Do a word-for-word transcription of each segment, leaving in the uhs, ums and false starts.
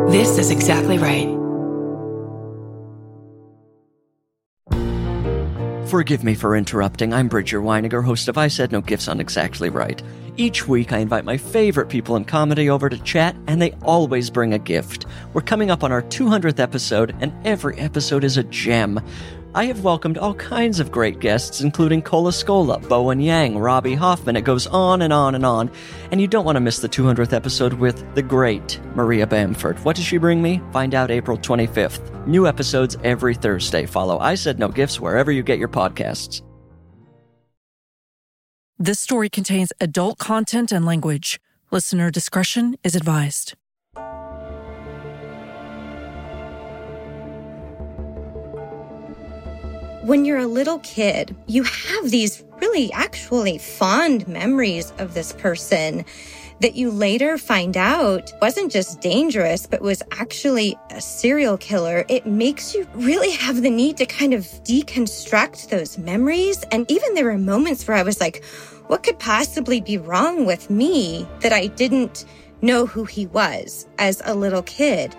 This is Exactly Right. Forgive me for interrupting. I'm Bridger Weiniger, host of I Said No Gifts on Exactly Right. Each week, I invite my favorite people in comedy over to chat, and they always bring a gift. We're coming up on our two hundredth episode, and every episode is a gem. I have welcomed all kinds of great guests, including Cola Scola, Bowen Yang, Robbie Hoffman. It goes on and on and on. And you don't want to miss the two hundredth episode with the great Maria Bamford. What does she bring me? Find out April twenty-fifth. New episodes every Thursday. Follow I Said No Gifts wherever you get your podcasts. This story contains adult content and language. Listener discretion is advised. When you're a little kid, you have these really actually fond memories of this person that you later find out wasn't just dangerous, but was actually a serial killer. It makes you really have the need to kind of deconstruct those memories. And even there were moments where I was like, what could possibly be wrong with me that I didn't know who he was as a little kid?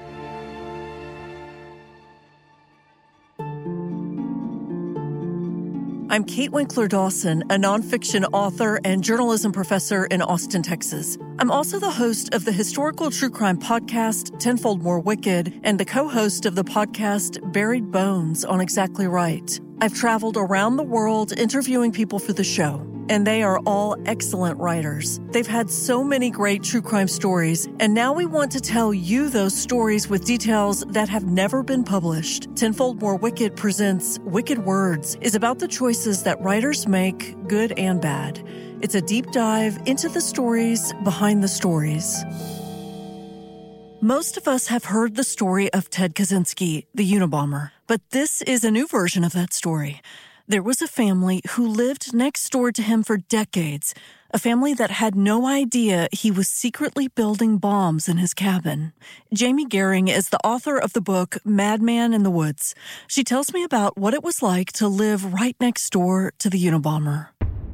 I'm Kate Winkler Dawson, a nonfiction author and journalism professor in Austin, Texas. I'm also the host of the historical true crime podcast, Tenfold More Wicked, and the co-host of the podcast, Buried Bones on Exactly Right. I've traveled around the world interviewing people for the show, and they are all excellent writers. They've had so many great true crime stories, and now we want to tell you those stories with details that have never been published. Tenfold More Wicked presents Wicked Words, is about the choices that writers make, good and bad. It's a deep dive into the stories behind the stories. Most of us have heard the story of Ted Kaczynski, the Unabomber, but this is a new version of that story. There was a family who lived next door to him for decades, a family that had no idea he was secretly building bombs in his cabin. Jamie Gehring is the author of the book Madman in the Woods. She tells me about what it was like to live right next door to the Unabomber.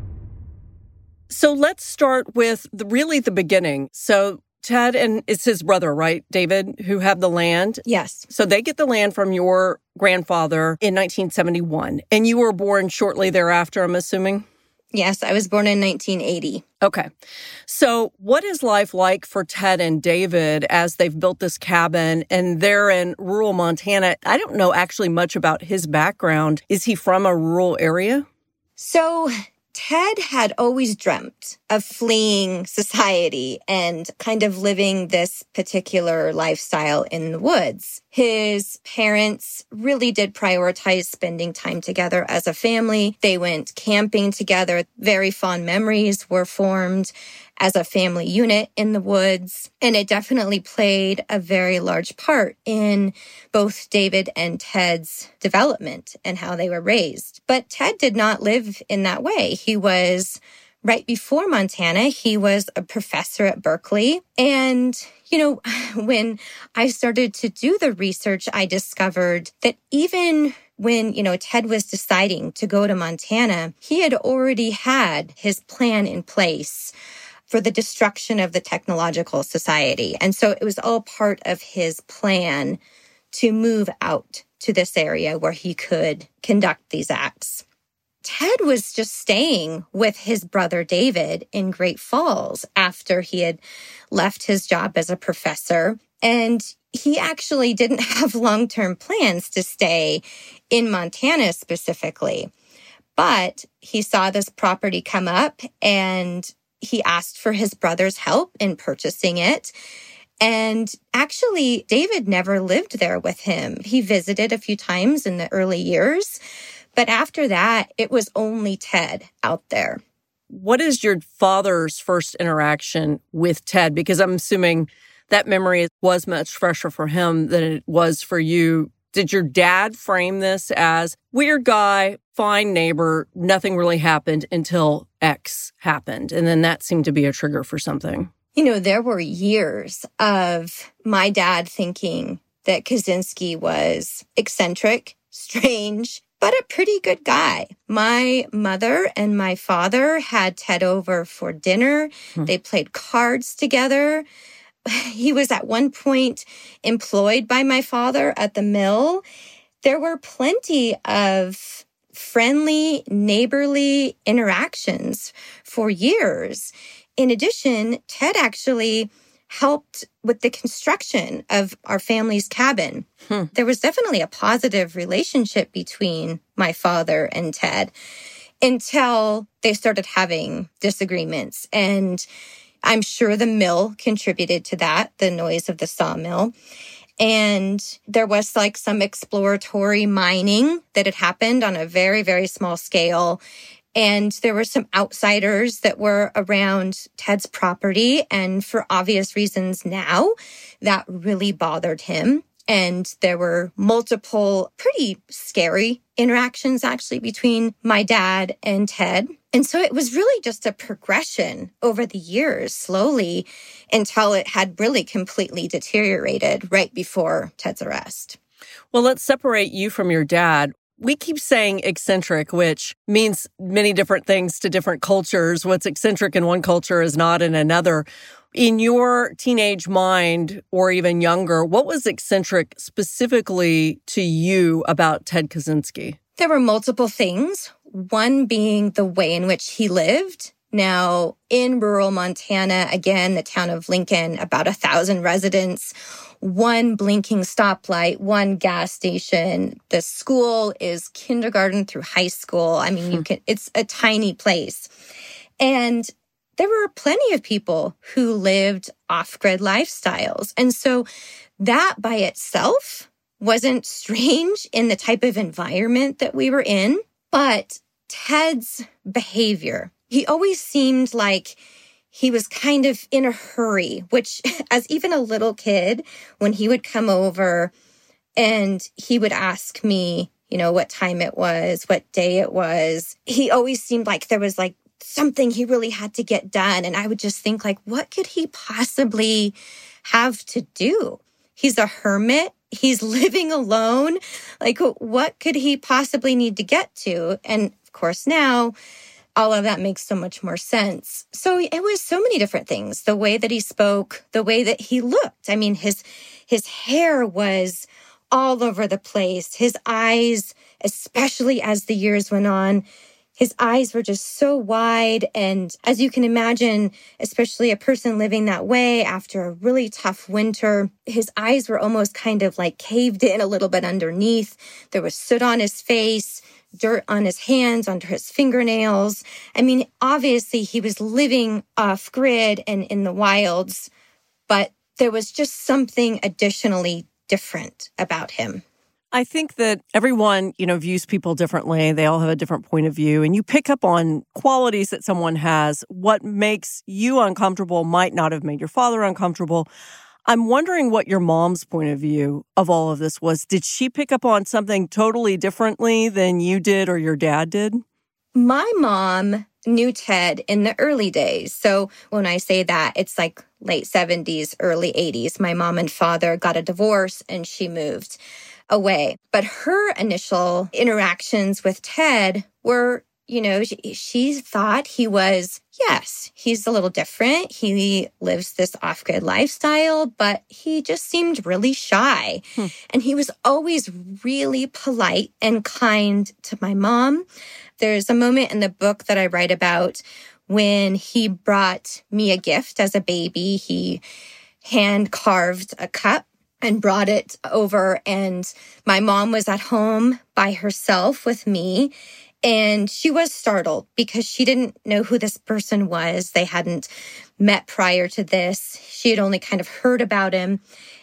So let's start with the, really the beginning. So Ted and it's his brother, right, David, who have the land? Yes. So they get the land from your grandfather in nineteen seventy-one. And you were born shortly thereafter, I'm assuming? Yes, I was born in nineteen eighty. Okay. So what is life like for Ted and David as they've built this cabin and they're in rural Montana? I don't know actually much about his background. Is he from a rural area? So Ted had always dreamt of fleeing society and kind of living this particular lifestyle in the woods. His parents really did prioritize spending time together as a family. They went camping together. Very fond memories were formed as a family unit in the woods. And it definitely played a very large part in both David and Ted's development and how they were raised. But Ted did not live in that way. He was, right before Montana, he was a professor at Berkeley. And, you know, when I started to do the research, I discovered that even when, you know, Ted was deciding to go to Montana, he had already had his plan in place for the destruction of the technological society. And so it was all part of his plan to move out to this area where he could conduct these acts. Ted was just staying with his brother David in Great Falls after he had left his job as a professor. And he actually didn't have long-term plans to stay in Montana specifically. But he saw this property come up and he asked for his brother's help in purchasing it. And actually, David never lived there with him. He visited a few times in the early years. But after that, it was only Ted out there. What is your father's first interaction with Ted? Because I'm assuming that memory was much fresher for him than it was for you. Did your dad frame this as weird guy, fine neighbor, nothing really happened until X happened? And then that seemed to be a trigger for something. You know, there were years of my dad thinking that Kaczynski was eccentric, strange, but a pretty good guy. My mother and my father had Ted over for dinner. Hmm. They played cards together. he was at one point employed by my father at the mill, there were plenty of friendly, neighborly interactions for years. In addition, Ted actually helped with the construction of our family's cabin. Hmm. There was definitely a positive relationship between my father and Ted until they started having disagreements. And I'm sure the mill contributed to that, the noise of the sawmill. And there was like some exploratory mining that had happened on a very, very small scale. And there were some outsiders that were around Ted's property. And for obvious reasons now, that really bothered him. And there were multiple pretty scary interactions actually between my dad and Ted. And so it was really just a progression over the years, slowly, until it had really completely deteriorated right before Ted's arrest. Well, let's separate you from your dad. We keep saying eccentric, which means many different things to different cultures. What's eccentric in one culture is not in another. In your teenage mind, or even younger, what was eccentric specifically to you about Ted Kaczynski? There were multiple things, one being the way in which he lived. Now, in rural Montana, again, the town of Lincoln, about a thousand residents, one blinking stoplight, one gas station. The school is kindergarten through high school. I mean, you can, it's a tiny place. And there were plenty of people who lived off-grid lifestyles. And so that by itself wasn't strange in the type of environment that we were in. But Ted's behavior, he always seemed like he was kind of in a hurry, which as even a little kid, when he would come over and he would ask me, you know, what time it was, what day it was, he always seemed like there was like something he really had to get done. And I would just think like, what could he possibly have to do? He's a hermit. He's living alone. Like, what could he possibly need to get to? And of course, now all of that makes so much more sense. So it was so many different things. The way that he spoke, the way that he looked. I mean, his his hair was all over the place. His eyes, especially as the years went on, his eyes were just so wide. And as you can imagine, especially a person living that way after a really tough winter, his eyes were almost kind of like caved in a little bit underneath. There was soot on his face, dirt on his hands, under his fingernails. I mean, obviously he was living off grid and in the wilds, but there was just something additionally different about him. I think that everyone, you know, views people differently. They all have a different point of view. And you pick up on qualities that someone has. What makes you uncomfortable might not have made your father uncomfortable. I'm wondering what your mom's point of view of all of this was. Did she pick up on something totally differently than you did or your dad did? My mom knew Ted in the early days. So when I say that, it's like late seventies, early eighties. My mom and father got a divorce and she moved away. But her initial interactions with Ted were, you know, she, she thought he was, yes, he's a little different. He lives this off-grid lifestyle, but he just seemed really shy. Hmm. And he was always really polite and kind to my mom. There's a moment in the book that I write about when he brought me a gift as a baby. He hand-carved a cup and brought it over, and my mom was at home by herself with me. And she was startled because she didn't know who this person was. They hadn't met prior to this. She had only kind of heard about him.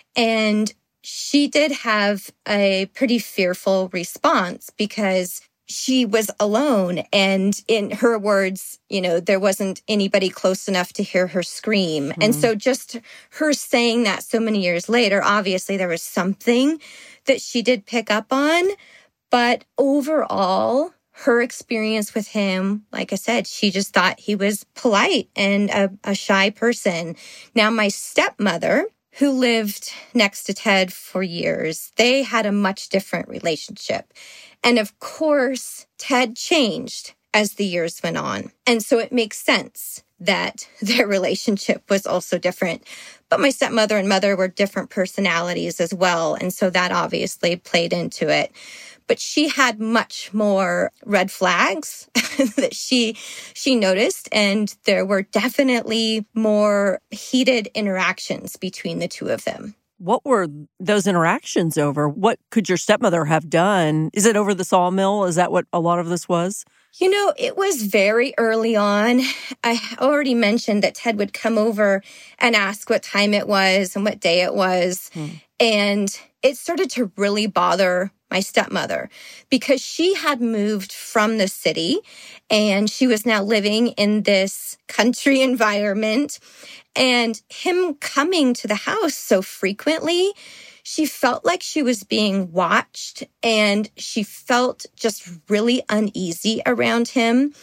And she did have a pretty fearful response because she was alone. And in her words, you know, there wasn't anybody close enough to hear her scream. Mm. And so just her saying that so many years later, obviously there was something that she did pick up on. But overall, her experience with him, like I said, she just thought he was polite and a, a shy person. Now, my stepmother, who lived next to Ted for years, they had a much different relationship. And of course, Ted changed as the years went on. And so it makes sense that their relationship was also different. But my stepmother and mother were different personalities as well. And so that obviously played into it. But she had much more red flags that she she noticed. And there were definitely more heated interactions between the two of them. What were those interactions over? What could your stepmother have done? Is it over the sawmill? Is that what a lot of this was? You know, it was very early on. I already mentioned that Ted would come over and ask what time it was and what day it was. Hmm. And it started to really bother my stepmother because she had moved from the city and she was now living in this country environment. And him coming to the house so frequently, she felt like she was being watched and she felt just really uneasy around him.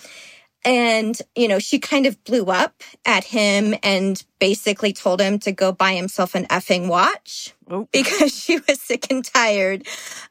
And, you know, she kind of blew up at him and basically told him to go buy himself an effing watch oh. because she was sick and tired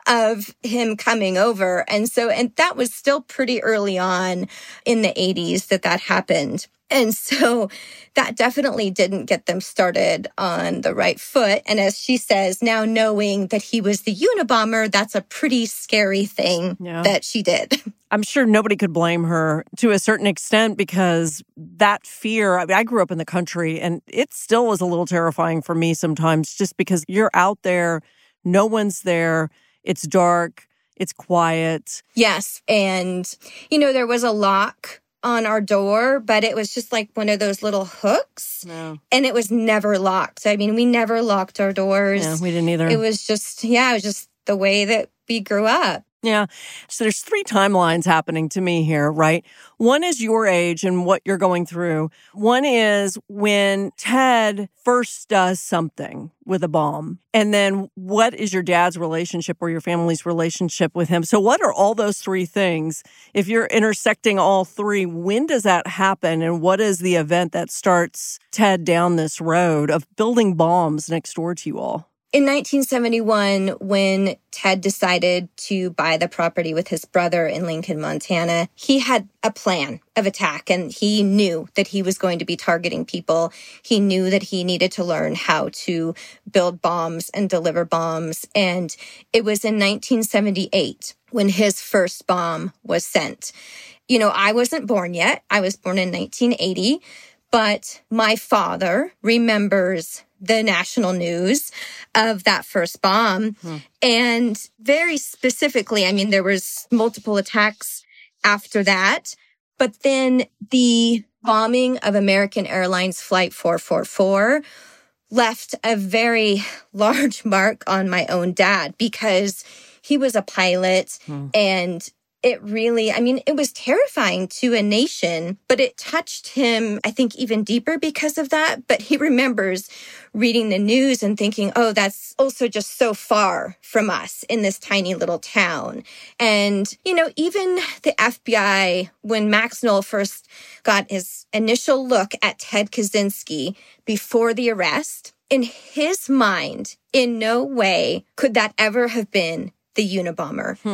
of him coming over. And so, and that was still pretty early on in the eighties that that happened. And so that definitely didn't get them started on the right foot. And as she says, now knowing that he was the Unabomber, that's a pretty scary thing yeah. that she did. I'm sure nobody could blame her to a certain extent because that fear, I mean, I grew up in the country and it still was a little terrifying for me sometimes just because you're out there, no one's there, it's dark, it's quiet. Yes. And, you know, there was a lock on our door, but it was just like one of those little hooks. No. And it was never locked. I mean, we never locked our doors. Yeah, we didn't either. It was just, yeah, it was just the way that we grew up. Yeah. So there's three timelines happening to me here, right? One is your age and what you're going through. One is when Ted first does something with a bomb. And then what is your dad's relationship or your family's relationship with him? So what are all those three things? If you're intersecting all three, when does that happen? And what is the event that starts Ted down this road of building bombs next door to you all? In nineteen seventy-one, when Ted decided to buy the property with his brother in Lincoln, Montana, he had a plan of attack and he knew that he was going to be targeting people. He knew that he needed to learn how to build bombs and deliver bombs. And it was in nineteen seventy-eight when his first bomb was sent. You know, I wasn't born yet. I was born in nineteen eighty, but my father remembers the national news of that first bomb. Hmm. And very specifically, I mean, there was multiple attacks after that, but then the bombing of American Airlines Flight four forty-four left a very large mark on my own dad because he was a pilot hmm. and it really, I mean, it was terrifying to a nation, but it touched him, I think, even deeper because of that. But he remembers reading the news and thinking, oh, that's also just so far from us in this tiny little town. And, you know, even the F B I, when Max Knoll first got his initial look at Ted Kaczynski before the arrest, in his mind, in no way could that ever have been the Unabomber. Hmm.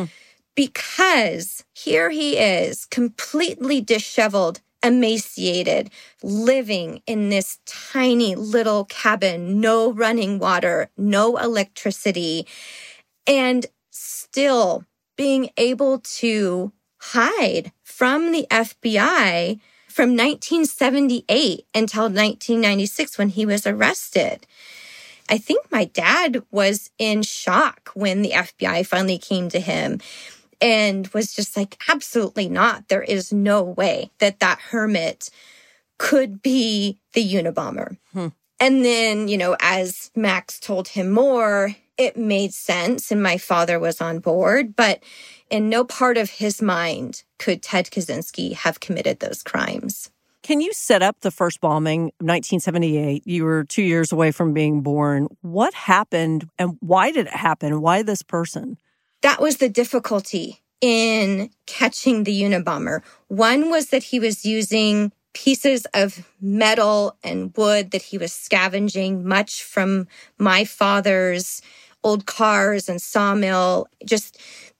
Because here he is, completely disheveled, emaciated, living in this tiny little cabin, no running water, no electricity, and still being able to hide from the F B I from nineteen seventy-eight until nineteen ninety-six when he was arrested. I think my dad was in shock when the F B I finally came to him. And was just like, absolutely not. There is no way that that hermit could be the Unabomber. Hmm. And then, you know, as Max told him more, it made sense and my father was on board. But in no part of his mind could Ted Kaczynski have committed those crimes. Can you set up the first bombing of nineteen seventy-eight? You were two years away from being born. What happened and why did it happen? Why this person? That was the difficulty in catching the Unabomber. One was that he was using pieces of metal and wood that he was scavenging, much from my father's old cars and sawmill, just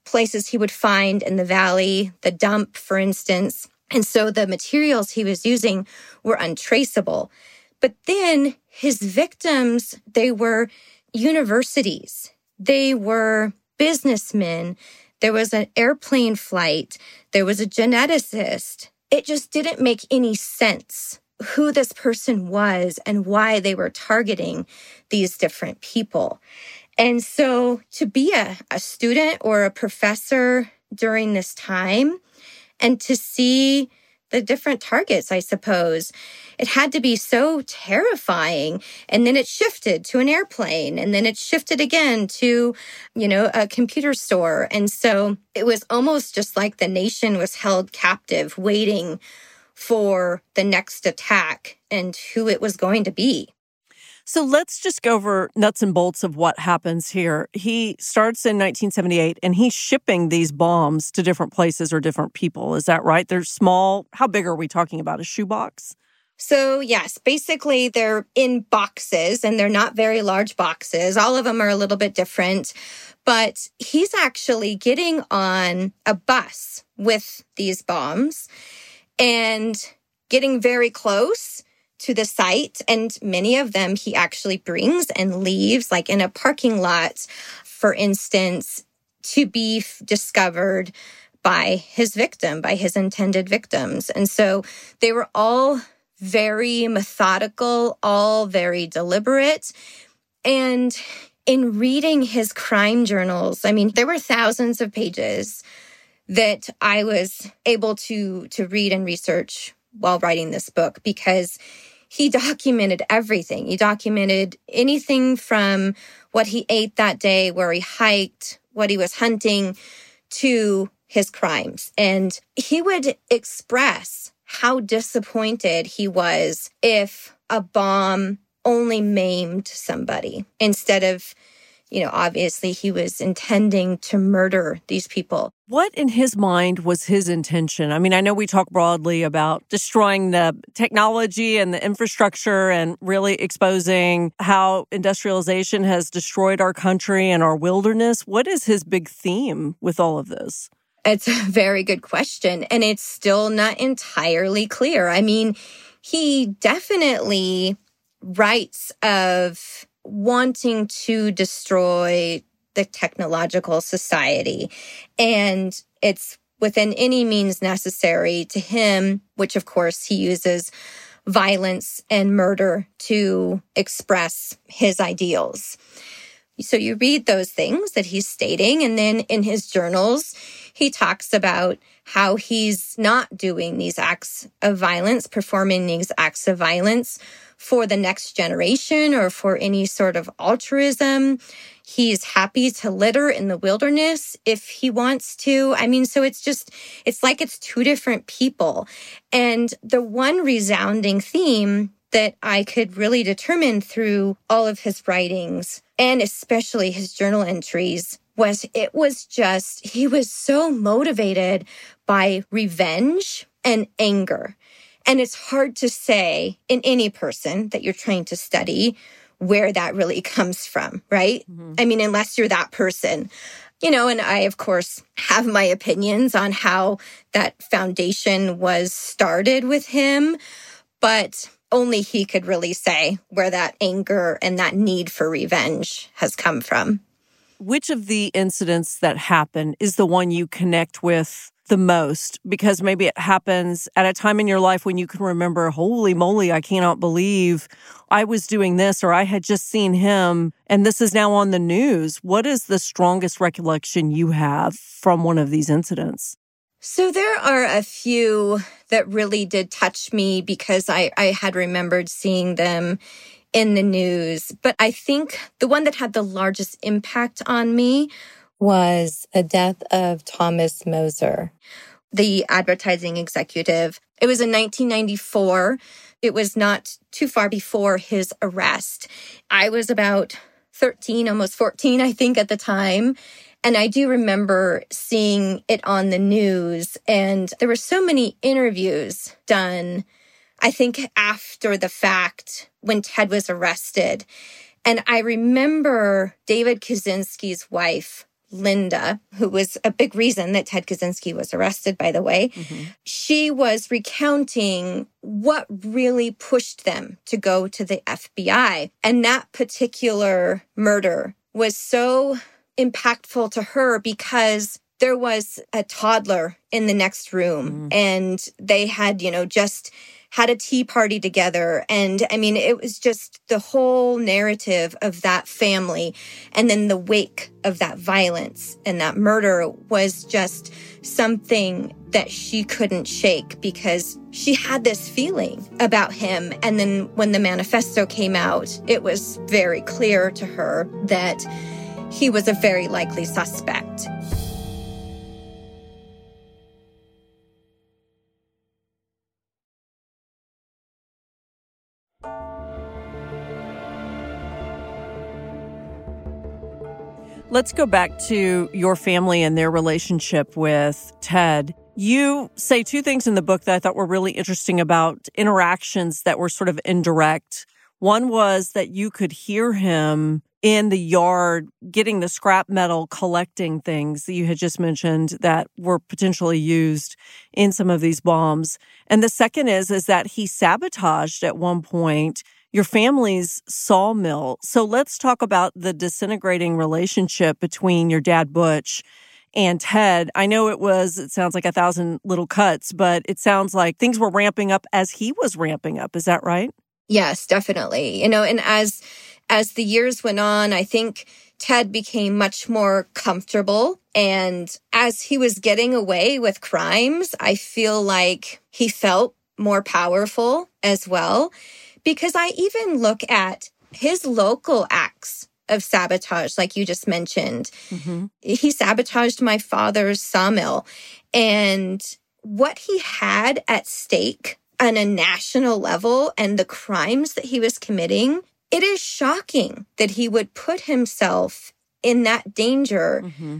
places he would find in the valley, the dump, for instance. And so the materials he was using were untraceable. But then his victims, they were universities. They were businessmen. There was an airplane flight. There was a geneticist. It just didn't make any sense who this person was and why they were targeting these different people. And so to be a, a student or a professor during this time and to see the different targets, I suppose, it had to be so terrifying. And then it shifted to an airplane, and then it shifted again to, you know, a computer store. And so it was almost just like the nation was held captive, waiting for the next attack and who it was going to be. So let's just go over nuts and bolts of what happens here. He starts in nineteen seventy-eight, and he's shipping these bombs to different places or different people. Is that right? They're small. How big are we talking about? A shoebox? So yes, basically they're in boxes, and they're not very large boxes. All of them are a little bit different. But he's actually getting on a bus with these bombs and getting very close to the site. And many of them he actually brings and leaves, like in a parking lot, for instance, to be f- discovered by his victim, by his intended victims. And so they were all very methodical, all very deliberate. And in reading his crime journals, I mean, there were thousands of pages that I was able to, to read and research while writing this book, because he documented everything. He documented anything from what he ate that day, where he hiked, what he was hunting, to his crimes. And he would express how disappointed he was if a bomb only maimed somebody instead of, you know, obviously he was intending to murder these people. What in his mind was his intention? I mean, I know we talk broadly about destroying the technology and the infrastructure and really exposing how industrialization has destroyed our country and our wilderness. What is his big theme with all of this? It's a very good question, and it's still not entirely clear. I mean, he definitely writes of wanting to destroy the technological society, and it's within any means necessary to him, which of course he uses violence and murder to express his ideals. So you read those things that he's stating, and then in his journals, he talks about how he's not doing these acts of violence, performing these acts of violence for the next generation or for any sort of altruism. He's happy to litter in the wilderness if he wants to. I mean, so it's just, it's like it's two different people. And the one resounding theme that I could really determine through all of his writings, and especially his journal entries, was it was just, he was so motivated by revenge and anger. And it's hard to say in any person that you're trying to study where that really comes from, right? Mm-hmm. I mean, unless you're that person. You know, and I, of course, have my opinions on how that foundation was started with him, but only he could really say where that anger and that need for revenge has come from. Which of the incidents that happen is the one you connect with the most? Because maybe it happens at a time in your life when you can remember, holy moly, I cannot believe I was doing this, or I had just seen him, and this is now on the news. What is the strongest recollection you have from one of these incidents? So there are a few that really did touch me because I, I had remembered seeing them in the news. But I think the one that had the largest impact on me was the death of Thomas Moser, the advertising executive. It was in nineteen ninety-four. It was not too far before his arrest. I was about thirteen, almost fourteen, I think, at the time. And I do remember seeing it on the news. And there were so many interviews done, I think, after the fact when Ted was arrested. And I remember David Kaczynski's wife Linda, who was a big reason that Ted Kaczynski was arrested, by the way, mm-hmm. she was recounting what really pushed them to go to the F B I. And that particular murder was so impactful to her because there was a toddler in the next room mm. and they had, you know, just had a tea party together. And I mean, it was just the whole narrative of that family. And then the wake of that violence and that murder was just something that she couldn't shake because she had this feeling about him. And then when the manifesto came out, it was very clear to her that he was a very likely suspect. Let's go back to your family and their relationship with Ted. You say two things in the book that I thought were really interesting about interactions that were sort of indirect. One was that you could hear him in the yard getting the scrap metal, collecting things that you had just mentioned that were potentially used in some of these bombs. And the second is, is that he sabotaged at one point your family's sawmill. So let's talk about the disintegrating relationship between your dad, Butch, and Ted. I know it was, it sounds like a thousand little cuts, but it sounds like things were ramping up as he was ramping up. Is that right? Yes, definitely. You know, and as as the years went on, I think Ted became much more comfortable. And as he was getting away with crimes, I feel like he felt more powerful as well. Because I even look at his local acts of sabotage, like you just mentioned. Mm-hmm. He sabotaged my father's sawmill. And what he had at stake on a national level and the crimes that he was committing, it is shocking that he would put himself in that danger mm-hmm.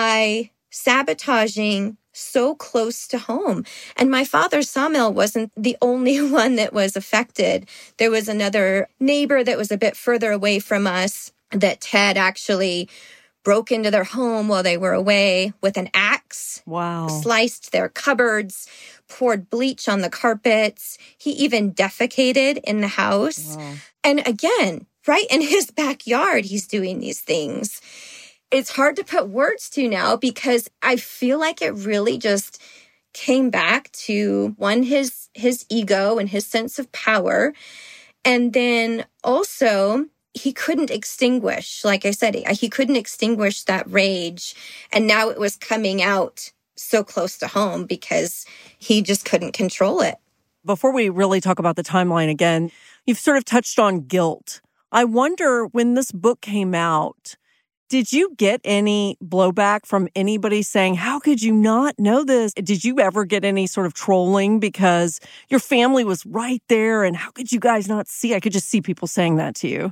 by sabotaging so close to home. And my father's sawmill wasn't the only one that was affected. There was another neighbor that was a bit further away from us that Ted actually broke into their home while they were away with an axe. Wow. Sliced their cupboards, poured bleach on the carpets. He even defecated in the house. Wow. And again, right in his backyard, he's doing these things. It's hard to put words to now because I feel like it really just came back to, one, his his ego and his sense of power. And then also, he couldn't extinguish, like I said, he couldn't extinguish that rage. And now it was coming out so close to home because he just couldn't control it. Before we really talk about the timeline again, you've sort of touched on guilt. I wonder, when this book came out, did you get any blowback from anybody saying, how could you not know this? Did you ever get any sort of trolling because your family was right there and how could you guys not see? I could just see people saying that to you.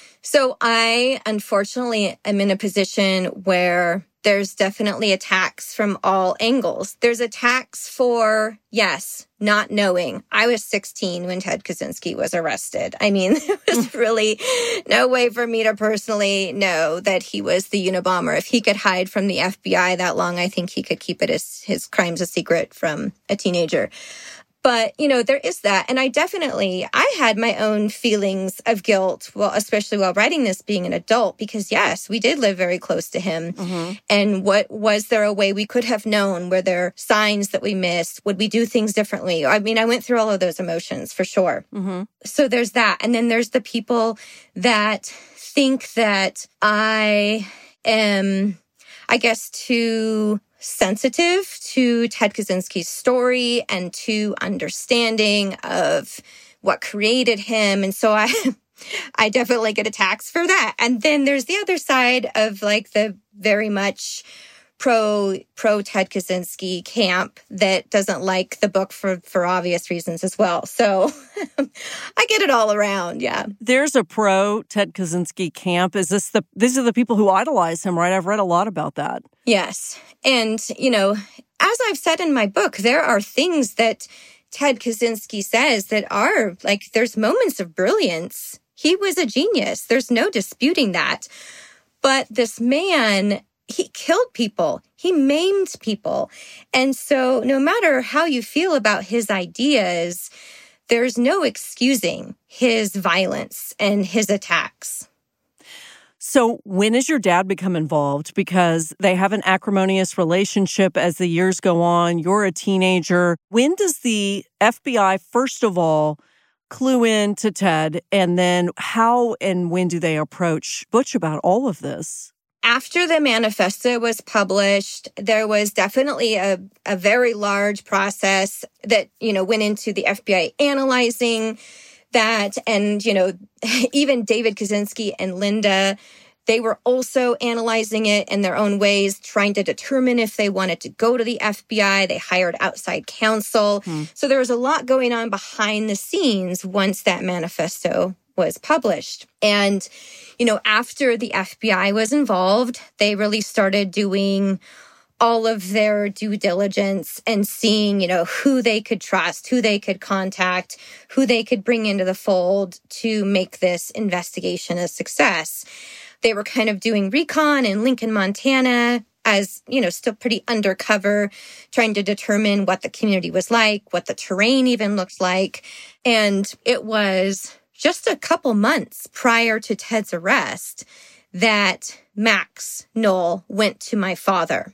So I, unfortunately, am in a position where there's definitely attacks from all angles. There's attacks for, yes, not knowing. I was sixteen when Ted Kaczynski was arrested. I mean, there was really no way for me to personally know that he was the Unabomber. If he could hide from the F B I that long, I think he could keep it as his crimes a secret from a teenager. But, you know, there is that. And I definitely, I had my own feelings of guilt, well, especially while writing this, being an adult, because yes, we did live very close to him. Mm-hmm. And what, was there a way we could have known? Were there signs that we missed? Would we do things differently? I mean, I went through all of those emotions for sure. Mm-hmm. So there's that. And then there's the people that think that I am, I guess, too sensitive to Ted Kaczynski's story and too understanding of what created him. And so I I definitely get attacks for that. And then there's the other side of like the very much pro pro Ted Kaczynski camp that doesn't like the book for for obvious reasons as well. So I get it all around. Yeah. There's a pro Ted Kaczynski camp. Is this the these are the people who idolize him, right? I've read a lot about that. Yes. And, you know, as I've said in my book, there are things that Ted Kaczynski says that are like, there's moments of brilliance. He was a genius. There's no disputing that. But this man he killed people. He maimed people. And so no matter how you feel about his ideas, there's no excusing his violence and his attacks. So when does your dad become involved? Because they have an acrimonious relationship as the years go on. You're a teenager. When does the F B I, first of all, clue in to Ted? And then how and when do they approach Butch about all of this? After the manifesto was published, there was definitely a, a very large process that, you know, went into the F B I analyzing that. And, you know, even David Kaczynski and Linda, they were also analyzing it in their own ways, trying to determine if they wanted to go to the F B I. They hired outside counsel. Hmm. So there was a lot going on behind the scenes once that manifesto was published. And, you know, after the F B I was involved, they really started doing all of their due diligence and seeing, you know, who they could trust, who they could contact, who they could bring into the fold to make this investigation a success. They were kind of doing recon in Lincoln, Montana, as, you know, still pretty undercover, trying to determine what the community was like, what the terrain even looked like. And it was just a couple months prior to Ted's arrest that Max Knoll went to my father.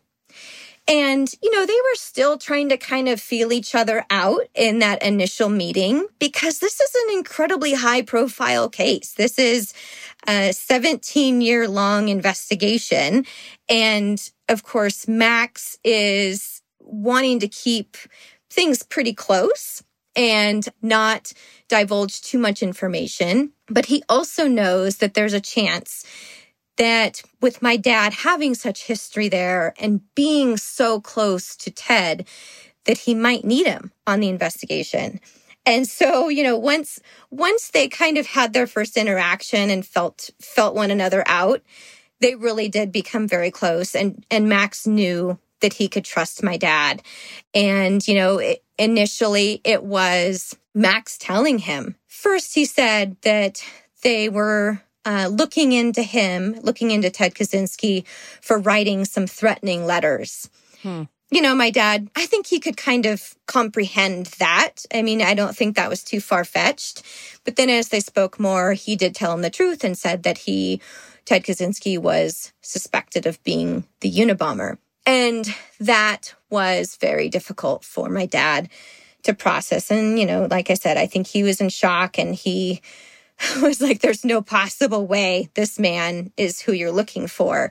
And, you know, they were still trying to kind of feel each other out in that initial meeting because this is an incredibly high-profile case. This is a seventeen-year-long investigation. And, of course, Max is wanting to keep things pretty close and not divulge too much information. But he also knows that there's a chance that with my dad having such history there and being so close to Ted, that he might need him on the investigation. And so, you know, once once they kind of had their first interaction and felt felt one another out, they really did become very close. And, and Max knew that he could trust my dad. And, you know, it, initially it was Max telling him. First, he said that they were Uh, looking into him, looking into Ted Kaczynski for writing some threatening letters. Hmm. You know, my dad, I think he could kind of comprehend that. I mean, I don't think that was too far-fetched. But then as they spoke more, he did tell him the truth and said that he, Ted Kaczynski, was suspected of being the Unabomber. And that was very difficult for my dad to process. And, you know, like I said, I think he was in shock and he was like, there's no possible way this man is who you're looking for.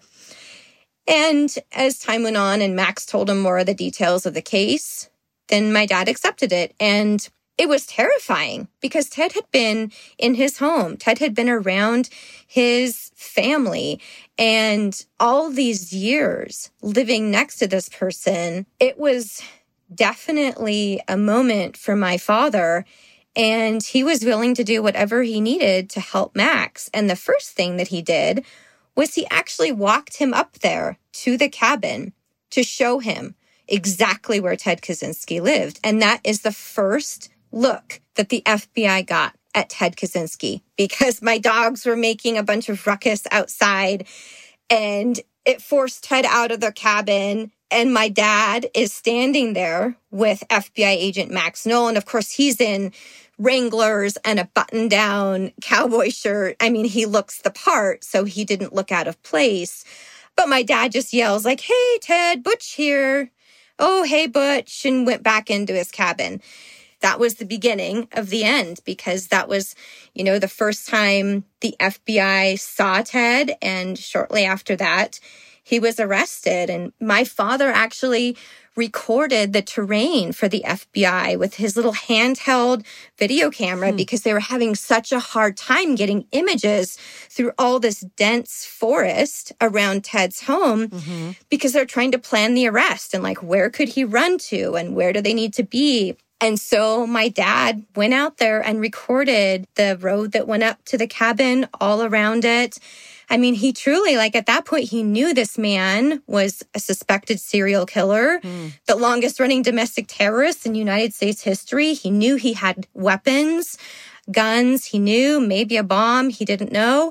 And as time went on and Max told him more of the details of the case, then my dad accepted it. And it was terrifying because Ted had been in his home. Ted had been around his family. And all these years living next to this person, it was definitely a moment for my father. And he was willing to do whatever he needed to help Max. And the first thing that he did was he actually walked him up there to the cabin to show him exactly where Ted Kaczynski lived. And that is the first look that the F B I got at Ted Kaczynski because my dogs were making a bunch of ruckus outside and it forced Ted out of the cabin. And my dad is standing there with F B I agent Max Knoll. And of course, he's in Wranglers and a button-down cowboy shirt. I mean, he looks the part, so he didn't look out of place. But my dad just yells like, "Hey, Ted, Butch here. Oh, hey, Butch," and went back into his cabin. That was the beginning of the end because that was, you know, the first time the F B I saw Ted. And shortly after that, he was arrested. And my father actually recorded the terrain for the F B I with his little handheld video camera hmm. because they were having such a hard time getting images through all this dense forest around Ted's home mm-hmm. because they're trying to plan the arrest and like, where could he run to and where do they need to be? And so my dad went out there and recorded the road that went up to the cabin, all around it. I mean, he truly, like at that point, he knew this man was a suspected serial killer, mm. the longest running domestic terrorist in United States history. He knew he had weapons, guns. He knew maybe a bomb. He didn't know.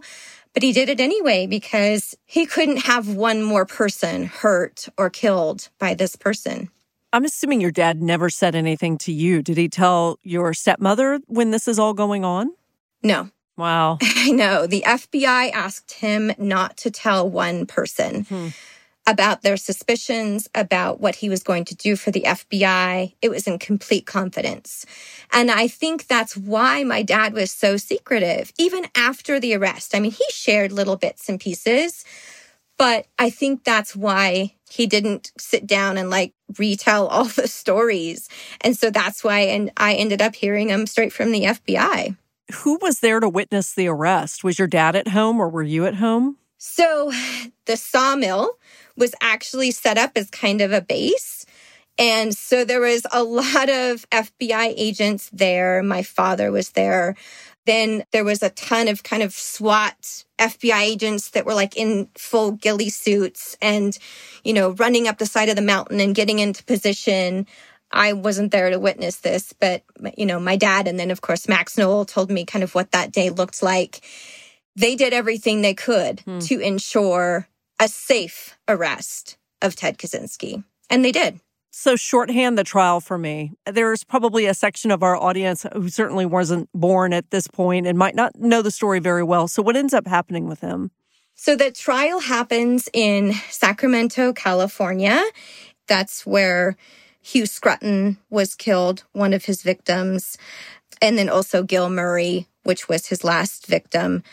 But he did it anyway because he couldn't have one more person hurt or killed by this person. I'm assuming your dad never said anything to you. Did he tell your stepmother when this is all going on? No. Wow. I know. The F B I asked him not to tell one person hmm. about their suspicions, about what he was going to do for the F B I. It was in complete confidence. And I think that's why my dad was so secretive, even after the arrest. I mean, he shared little bits and pieces, but I think that's why he didn't sit down and like retell all the stories. And so that's why and I ended up hearing them straight from the F B I. Who was there to witness the arrest? Was your dad at home or were you at home? So the sawmill was actually set up as kind of a base. And so there was a lot of F B I agents there. My father was there. Then there was a ton of kind of SWAT F B I agents that were like in full ghillie suits and, you know, running up the side of the mountain and getting into position. I wasn't there to witness this, but, you know, my dad and then, of course, Max Noel told me kind of what that day looked like. They did everything they could hmm. to ensure a safe arrest of Ted Kaczynski, and they did. So shorthand the trial for me. There's probably a section of our audience who certainly wasn't born at this point and might not know the story very well. So what ends up happening with him? So the trial happens in Sacramento, California. That's where Hugh Scruton was killed, one of his victims, and then also Gil Murray, which was his last victim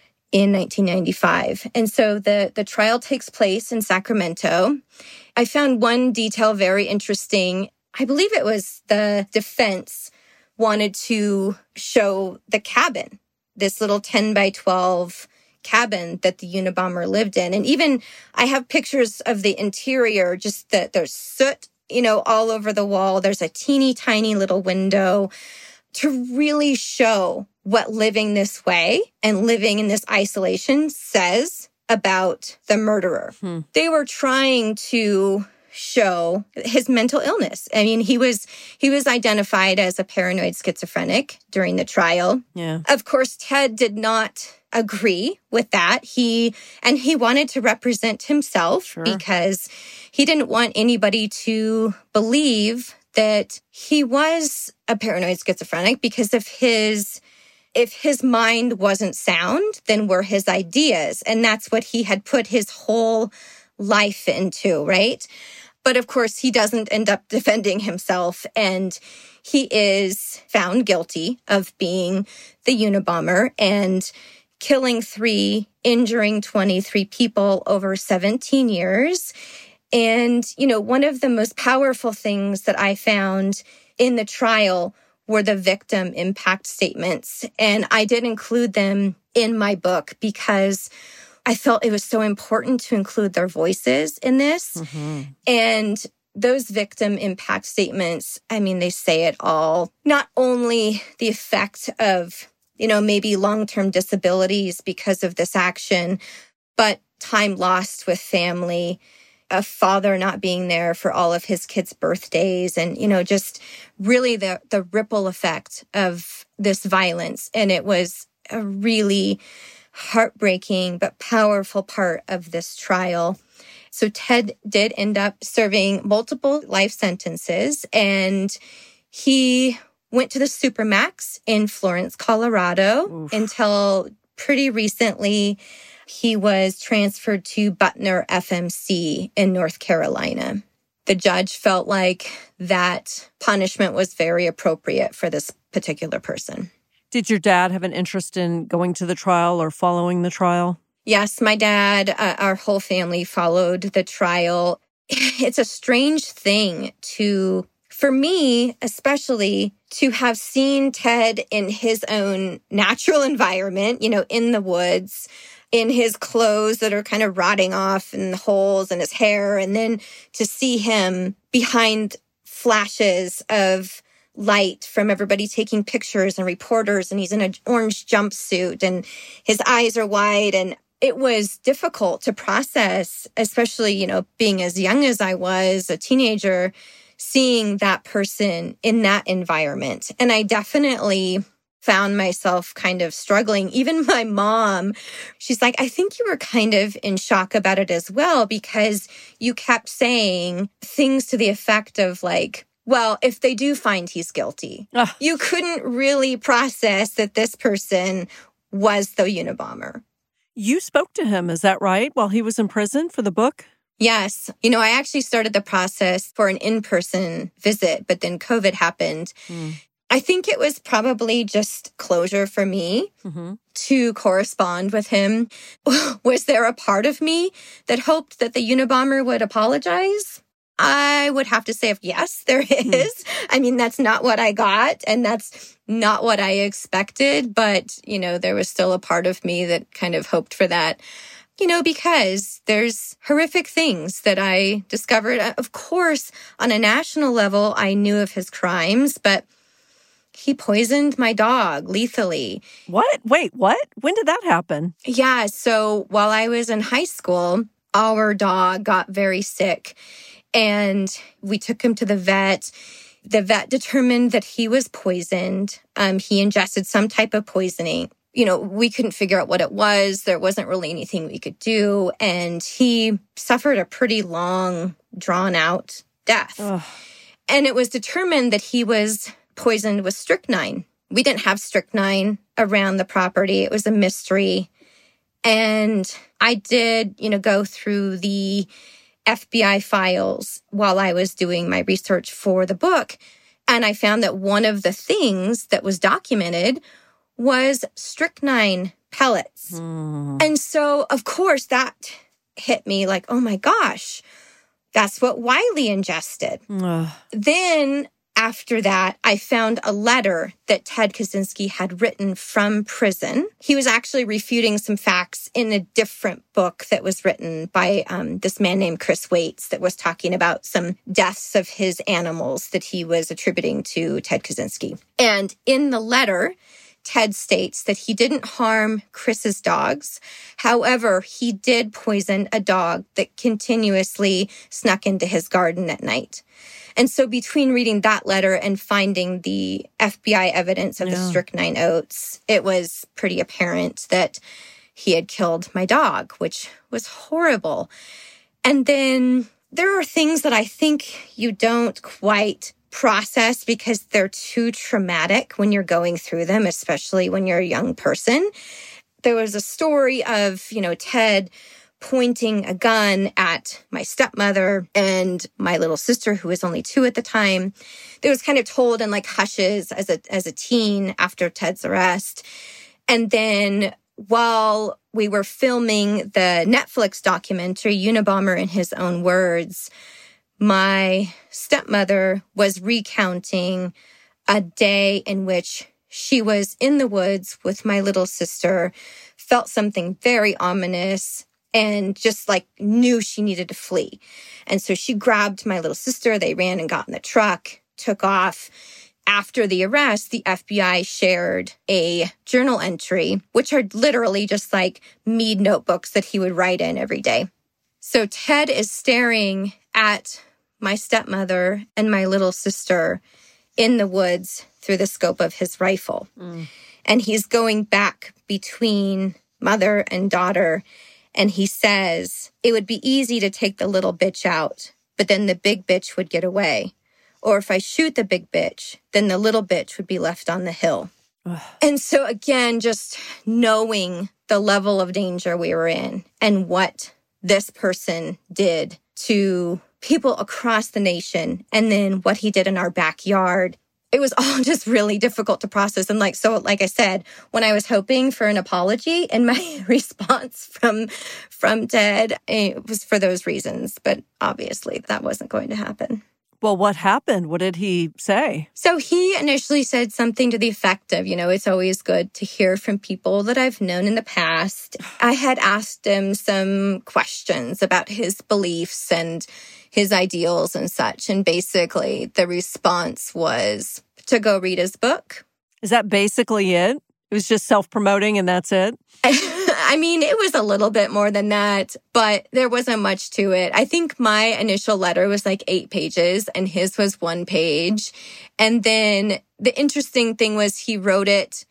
in nineteen ninety-five. And so the, the trial takes place in Sacramento. I found one detail very interesting. I believe it was the defense wanted to show the cabin, this little ten by twelve cabin that the Unabomber lived in. And even I have pictures of the interior, just that there's soot, you know, all over the wall. There's a teeny tiny little window to really show what living this way and living in this isolation says about the murderer. Hmm. They were trying to show his mental illness. I mean, he was he was identified as a paranoid schizophrenic during the trial. Yeah. Of course, Ted did not agree with that. He and he wanted to represent himself sure. because he didn't want anybody to believe that he was a paranoid schizophrenic, because if his if his mind wasn't sound, then were his ideas. And that's what he had put his whole life into, right? But of course, he doesn't end up defending himself, and he is found guilty of being the Unabomber and killing three, injuring twenty-three people over seventeen years. And, you know, one of the most powerful things that I found in the trial were the victim impact statements. And I did include them in my book because I felt it was so important to include their voices in this. Mm-hmm. And those victim impact statements, I mean, they say it all. Not only the effect of, you know, maybe long-term disabilities because of this action, but time lost with family, a father not being there for all of his kids' birthdays, and, you know, just really the, the ripple effect of this violence. And it was a really heartbreaking but powerful part of this trial. So Ted did end up serving multiple life sentences, and he went to the Supermax in Florence, Colorado. Oof. Until pretty recently. He was transferred to Butner F M C in North Carolina. The judge felt like that punishment was very appropriate for this particular person. Did your dad have an interest in going to the trial or following the trial? Yes, my dad, uh, our whole family followed the trial. It's a strange thing to, for me especially, to have seen Ted in his own natural environment, you know, in the woods, in his clothes that are kind of rotting off and the holes in his hair, and then to see him behind flashes of light from everybody taking pictures and reporters, and he's in an orange jumpsuit and his eyes are wide. And it was difficult to process, especially, you know, being as young as I was, a teenager, seeing that person in that environment. And I definitely found myself kind of struggling. Even my mom, she's like, I think you were kind of in shock about it as well, because you kept saying things to the effect of like, well, if they do find he's guilty, Ugh. You couldn't really process that this person was the Unabomber. You spoke to him, is that right, while he was in prison for the book? Yes. You know, I actually started the process for an in-person visit, but then COVID happened. Mm. I think it was probably just closure for me mm-hmm. to correspond with him. Was there a part of me that hoped that the Unabomber would apologize? I would have to say, if yes, there is. Mm. I mean, that's not what I got, and that's not what I expected. But, you know, there was still a part of me that kind of hoped for that. You know, because there's horrific things that I discovered. Of course, on a national level, I knew of his crimes, but he poisoned my dog lethally. What? Wait, what? When did that happen? Yeah, so while I was in high school, our dog got very sick, and we took him to the vet. The vet determined that he was poisoned. Um, he ingested some type of poisoning. You know, we couldn't figure out what it was. There wasn't really anything we could do. And he suffered a pretty long, drawn-out death. Ugh. And it was determined that he was poisoned with strychnine. We didn't have strychnine around the property. It was a mystery. And I did, you know, go through the F B I files while I was doing my research for the book. And I found that one of the things that was documented was strychnine pellets. Mm. And so, of course, that hit me like, oh my gosh, that's what Wiley ingested. Ugh. Then after that, I found a letter that Ted Kaczynski had written from prison. He was actually refuting some facts in a different book that was written by um, this man named Chris Waits that was talking about some deaths of his animals that he was attributing to Ted Kaczynski. And in the letter, Ted states that he didn't harm Chris's dogs. However, he did poison a dog that continuously snuck into his garden at night. And so between reading that letter and finding the F B I evidence of yeah. the strychnine oats, it was pretty apparent that he had killed my dog, which was horrible. And then there are things that I think you don't quite process because they're too traumatic when you're going through them, especially when you're a young person. There was a story of, you know, Ted pointing a gun at my stepmother and my little sister, who was only two at the time. It was kind of told in like hushes as a as a teen after Ted's arrest. And then while we were filming the Netflix documentary, Unabomber in His Own Words, my stepmother was recounting a day in which she was in the woods with my little sister, felt something very ominous, and just like knew she needed to flee. And so she grabbed my little sister. They ran and got in the truck, took off. After the arrest, the F B I shared a journal entry, which are literally just like Mead notebooks that he would write in every day. So Ted is staring at my stepmother and my little sister in the woods through the scope of his rifle. Mm. And he's going back between mother and daughter. And he says, it would be easy to take the little bitch out, but then the big bitch would get away. Or if I shoot the big bitch, then the little bitch would be left on the hill. Ugh. And so again, just knowing the level of danger we were in and what this person did to people across the nation, and then what he did in our backyard, it was all just really difficult to process. And like, so like I said, when I was hoping for an apology, and my response from, from Ted, it was for those reasons. But obviously that wasn't going to happen. Well, what happened? What did he say? So he initially said something to the effect of, you know, it's always good to hear from people that I've known in the past. I had asked him some questions about his beliefs and his ideals and such. And basically the response was to go read his book. Is that basically it? It was just self-promoting and that's it? I mean, it was a little bit more than that, but there wasn't much to it. I think my initial letter was like eight pages and his was one page. And then the interesting thing was he wrote it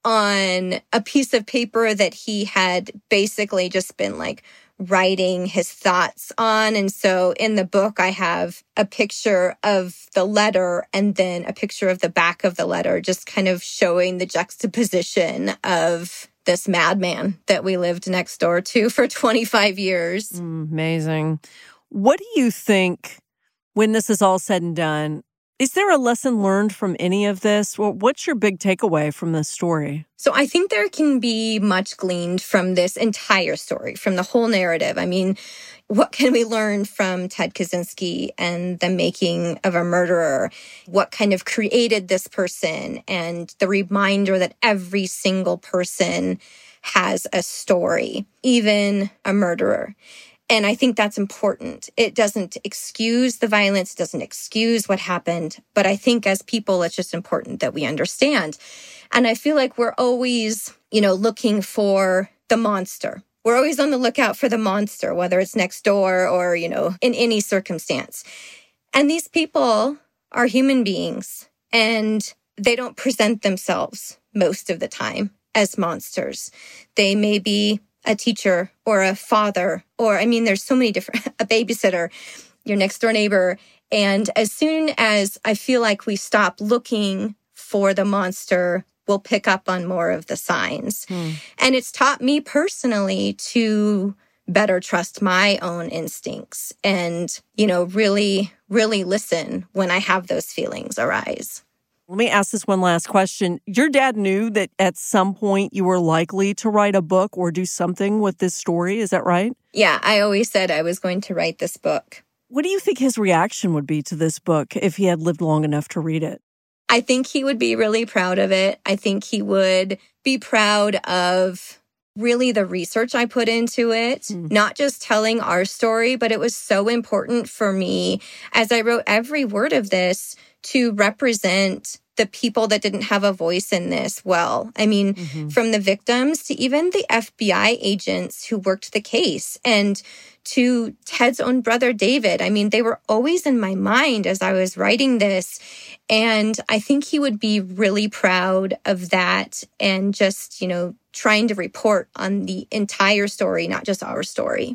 on a piece of paper that he had basically just been like writing his thoughts on. And so in the book, I have a picture of the letter and then a picture of the back of the letter, just kind of showing the juxtaposition of this madman that we lived next door to for twenty-five years. Mm, amazing. What do you think, when this is all said and done, is there a lesson learned from any of this? Well, what's your big takeaway from this story? So I think there can be much gleaned from this entire story, from the whole narrative. I mean, what can we learn from Ted Kaczynski and the making of a murderer? What kind of created this person? And the reminder that every single person has a story, even a murderer. And I think that's important. It doesn't excuse the violence, doesn't excuse what happened. But I think as people, it's just important that we understand. And I feel like we're always, you know, looking for the monster. We're always on the lookout for the monster, whether it's next door or, you know, in any circumstance. And these people are human beings, and they don't present themselves most of the time as monsters. They may be a teacher or a father, or, I mean, there's so many different, a babysitter, your next door neighbor. And as soon as I feel like we stop looking for the monster, we'll pick up on more of the signs. Hmm. And it's taught me personally to better trust my own instincts and, you know, really, really listen when I have those feelings arise. Let me ask this one last question. Your dad knew that at some point you were likely to write a book or do something with this story. Is that right? Yeah, I always said I was going to write this book. What do you think his reaction would be to this book if he had lived long enough to read it? I think he would be really proud of it. I think he would be proud of really the research I put into it, mm. not just telling our story, but it was so important for me as I wrote every word of this to represent the people that didn't have a voice in this well. I mean, mm-hmm. from the victims to even the F B I agents who worked the case, and to Ted's own brother, David. I mean, they were always in my mind as I was writing this. And I think he would be really proud of that, and just, you know, trying to report on the entire story, not just our story.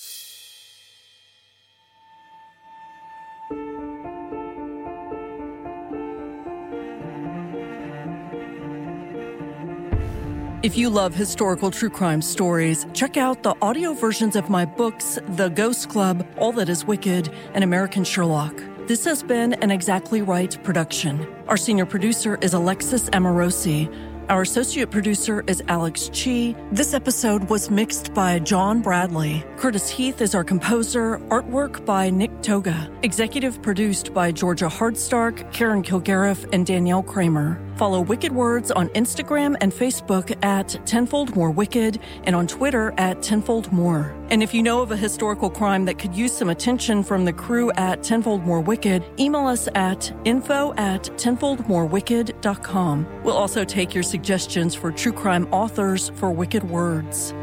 If you love historical true crime stories, check out the audio versions of my books, The Ghost Club, All That Is Wicked, and American Sherlock. This has been an Exactly Right production. Our senior producer is Alexis Amorosi. Our associate producer is Alex Chi. This episode was mixed by John Bradley. Curtis Heath is our composer. Artwork by Nick Toga. Executive produced by Georgia Hardstark, Karen Kilgariff, and Danielle Kramer. Follow Wicked Words on Instagram and Facebook at Tenfold More Wicked, and on Twitter at Tenfold More. And if you know of a historical crime that could use some attention from the crew at Tenfold More Wicked, email us at info at tenfoldmorewicked dot com. We'll also take your suggestions for true crime authors for Wicked Words.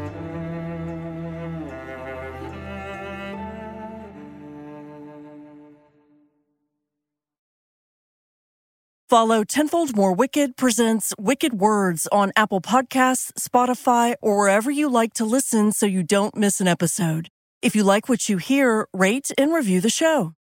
Follow Tenfold More Wicked presents Wicked Words on Apple Podcasts, Spotify, or wherever you like to listen so you don't miss an episode. If you like what you hear, rate and review the show.